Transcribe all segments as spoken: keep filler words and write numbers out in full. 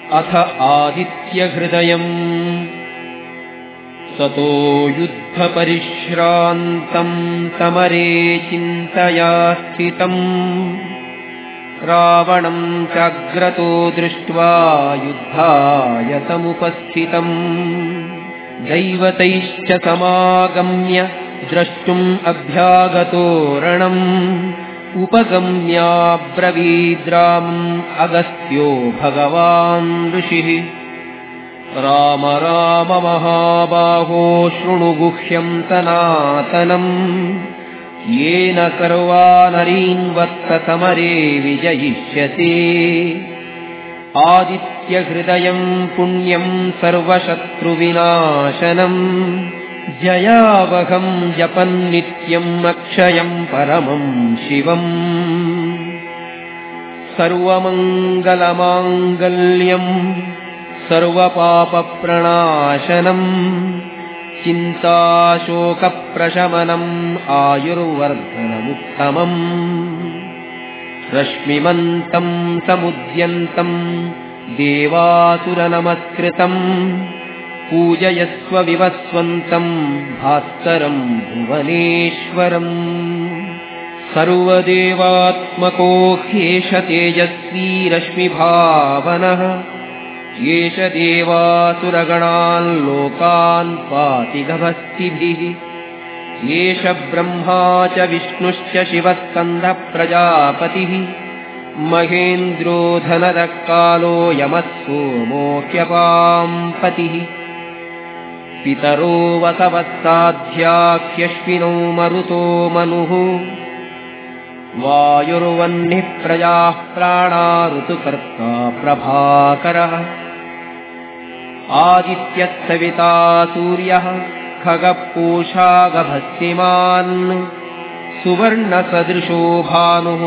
अथ आदित्यहृदयम् ततो युद्धपरिश्रान्तम् समरे चिन्तया स्थितम् रावणम् चाग्रतो दृष्ट्वा युद्धाय समुपस्थितम् दैवतैश्च समागम्य द्रष्टुम् अभ्यागतो रणम् उपगम्याब्रवीद्रामम् अगस्त्यो भगवान् ऋषिः राम राम महाबाहो शृणु गुह्यम् सनातनम् येन सर्वानरीन् वत्स समरे विजयिष्यसे आदित्यहृदयम् पुण्यम् सर्वशत्रुविनाशनम् जयावहम् जपन्नित्यम् अक्षयम् परमम् शिवम् सर्वमङ्गलमाङ्गल्यम् सर्वपापप्रणाशनम् चिन्ताशोकप्रशमनम् आयुर्वर्धनमुत्तमम् रश्मिमन्तम् समुद्यन्तम् देवासुरनमस्कृतम् पूजयस्व विवस्वन्तम् भास्करम् भुवनेश्वरम् सर्वदेवात्मको ह्येष तेजस्वी रश्मिभावनः येष देवासुरगणान् लोकान् पाति गभस्तिभिः येष ब्रह्मा च विष्णुश्च शिवः स्कन्दः प्रजापतिः महेन्द्रो धनदः कालो यमः सोमो ह्यपाम्पतिः पितरो वसवः साध्याह्यश्विनो मरुतो मनुः वायुर्वह्निः प्रजाः प्राणा ऋतुकर्ता प्रभाकरः आदित्यः सविता सूर्यः खगः पूषा गभस्तिमान् सुवर्णसदृशो भानुः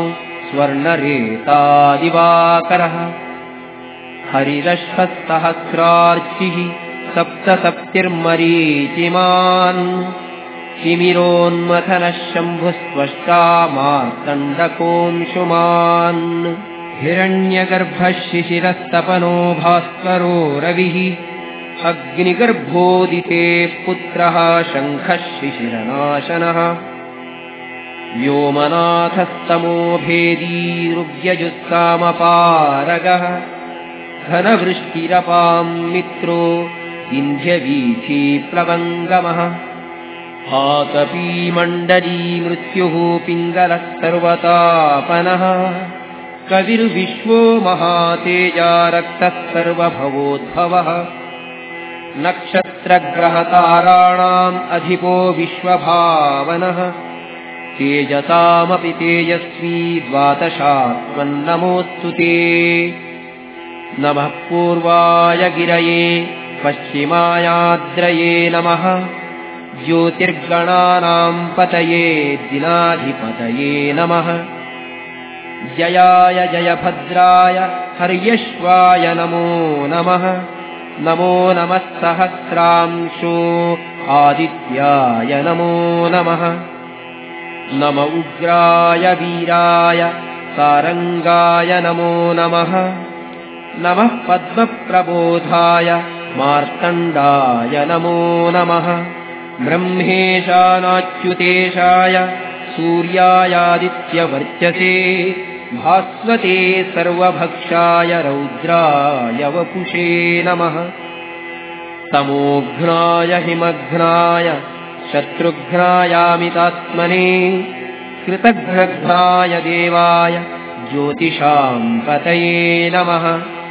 स्वर्णरेतादिवाकरः हरिरश्वत्सहस्रार्चिः सप्तसप्तिर्मरीचिमान् तिमिरोन्मथनः शम्भुस्त्वष्टा मार्तण्डकोऽंशुमान् हिरण्यगर्भः शिशिरस्तपनो भास्करो रविः अग्निगर्भोदितेः पुत्रः शङ्खः शिशिरनाशनः व्योमनाथस्तमो भेदी ऋग्यजुस्सामपारगः घनवृष्टिरपाम् मित्रो विन्ध्यवीथीप्लवङ्गमः आतपीमण्डली मृत्युः पिङ्गलः सर्वतापनः कविर्विश्वो महातेजा रक्तः सर्वभवोद्भवः नक्षत्रग्रहताराणाम् अधिपो विश्वभावनः तेजसामपि तेजस्वी द्वादशात्मन्नमोऽस्तु ते नमः पूर्वाय गिरये पश्चिमायाद्रये नमः ज्योतिर्गणानाम् पतये दिनाधिपतये नमः जयाय जयभद्राय हर्यश्वाय नमो नमः नमो नमः सहस्रांशो आदित्याय नमो नमः नम उग्राय वीराय सारंगाय नमो नमः नमः पद्मप्रबोधाय मार्तण्डाय नमो नमः ब्रह्मेशानाच्युतेशाय सूर्यायादित्यवर्चसे भास्वते सर्वभक्षाय रौद्राय वपुषे नमः तमोघ्नाय हिमघ्नाय शत्रुघ्नायामितात्मने कृतघ्नघ्नाय देवाय ज्योतिषाम् पतये नमः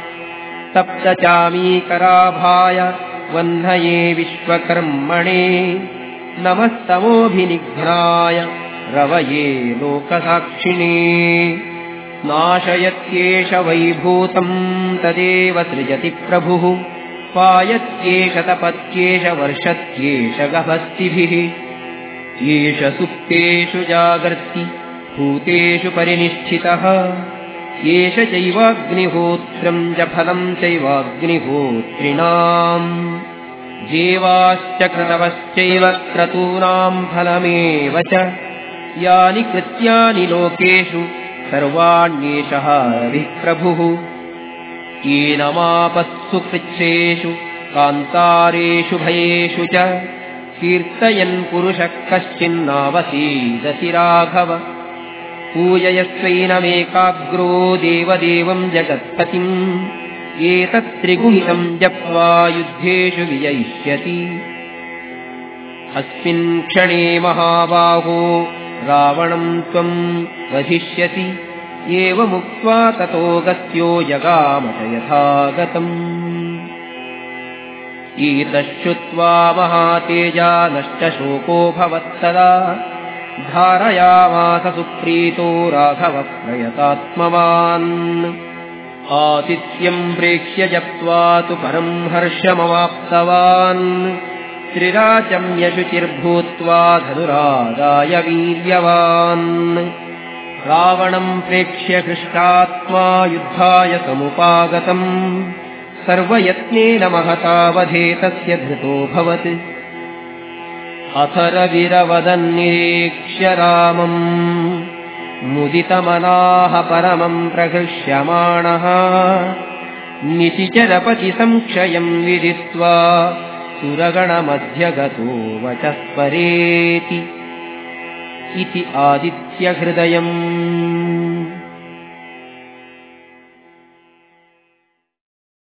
तप्तचामीकराभाय वह्नये विश्वकर्मणे नमस्तमोभिनिघ्नाय रवये लोकसाक्षिणे नाशयत्येष वैभूतम् तदेव सृजति प्रभुः पायत्येष तपत्येष वर्षत्येष गभस्तिभिः येष सुप्तेषु जागर्ति भूतेषु परिनिष्ठितः येष चैवाग्निहोत्रम् च फलम् चैवाग्निहोत्रिणाम् जीवाश्च क्रतवश्चैव क्रतूनाम् फलमेव च यानि कृत्यानि लोकेषु सर्वाण्येषः रविः प्रभुः येनमापत्सु कृच्छ्रेषु कान्तारेषु भयेषु च कीर्तयन् पुरुषः कश्चिन्नावसीदति राघव पूजयस्वैनमेकाग्रो देवदेवम् जगत्पतिम् एतत्त्रिगुणितम् जप्त्वा युद्धेषु विजयिष्यति अस्मिन् क्षणे महाबाहो रावणम् त्वम् वधिष्यति एवमुक्त्वा ततो गत्यो जगामत यथागतम् एतच्छ्रुत्वा महातेजा नश्च शोको भवत्तदा धारयामास सुप्रीतो राघवः प्रयतात्मवान् आतिथ्यम् प्रेक्ष्य जप्त्वा तु परम् हर्षमवाप्तवान् त्रिराचम्य शुचिर्भूत्वा धनुरादाय वीर्यवान् रावणम् प्रेक्ष्य हृष्टात्मा युद्धाय समुपागतम् सर्वयत्नेन महता वधे तस्य धृतोऽभवत् अथ रविरवदन्निरीक्ष्य रामम् मुदितमनाः परमम् प्रहृष्यमाणः निशिचरपतिसंक्षयम् विदित्वा सुरगणमध्यगतो वचः परेति इति आदित्यहृदयम्।